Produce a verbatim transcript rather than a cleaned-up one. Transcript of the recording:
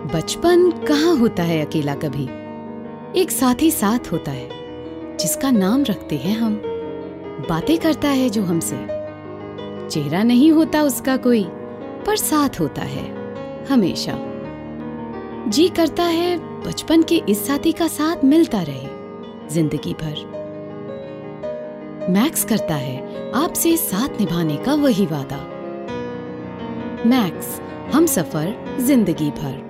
बचपन कहाँ होता है अकेला कभी। एक साथी साथ होता है जिसका नाम रखते हैं हम। बातें करता है जो हमसे, चेहरा नहीं होता उसका कोई, पर साथ होता है हमेशा। जी करता है बचपन के इस साथी का साथ मिलता रहे जिंदगी भर। मैक्स करता है आपसे साथ निभाने का वही वादा। मैक्स, हम सफर जिंदगी भर।